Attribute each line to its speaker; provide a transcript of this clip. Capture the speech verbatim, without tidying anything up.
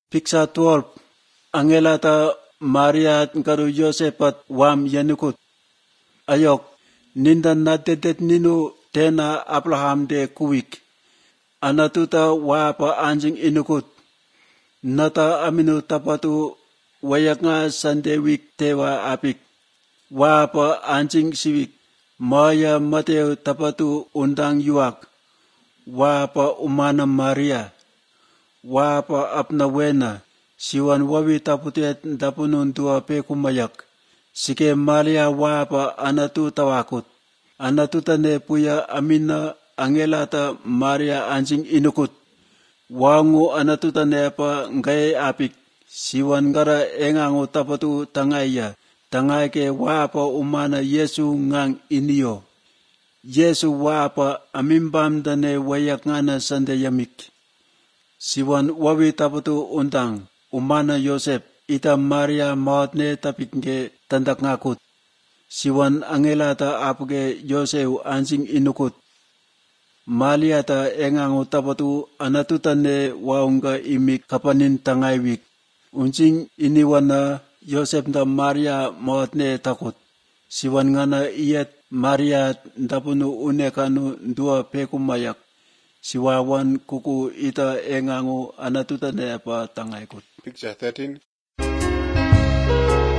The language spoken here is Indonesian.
Speaker 1: Picture twelve. Angelata Maria ngaru Yosepat wam yanukut. Ayok ninda nadedet ninu tena Abraham de kuwik. Anatuta wapa anjing inukut. Nata aminu tapatu wayanga sandewik tewa apik. Wapa anjing siwik. Maya Mateo tapatu undang yuak. Wapa umana Maria. Wapa apnawena. Siwan wawi taputet dapunun dua pekumayak. Sike Maria wapa anatu tawakut. Anatu tane puya amina angelata Maria anjing inukut. Wangu anatu tane pa ngaye apik. Siwan gara engangu tapatu tangaya. Tangay ke wapa umana Yesu ngang iniyo. Yesu wapa amimbam dane wayak ngana sande yamik. Siwan wawi tapatu undang. Umana Yosef ita Maria mautne tapiknge tandak ngakut. Siwan angelata apuge Yosef anjing inukut. Maliata engangu tapatu anatutane waunga imik kapanin tangaywik. Unjing iniwana Yosef da Maria mautne takut. Siwan ngana iyat Maria dapunu unekanu dua pekumayak. Siwawan kuku ita engangu anatutane apa tangaykut.
Speaker 2: Picture thirteen.